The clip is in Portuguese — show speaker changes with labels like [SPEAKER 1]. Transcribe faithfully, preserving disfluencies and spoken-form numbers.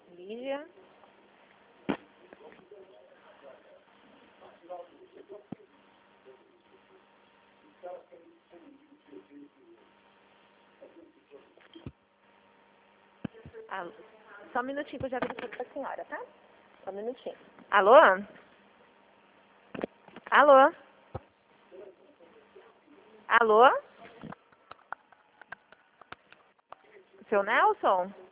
[SPEAKER 1] Lígia. Ah, só um minutinho que eu já aviso pra senhora, tá? Só um minutinho. Alô? Alô? Alô? Seu Nelson?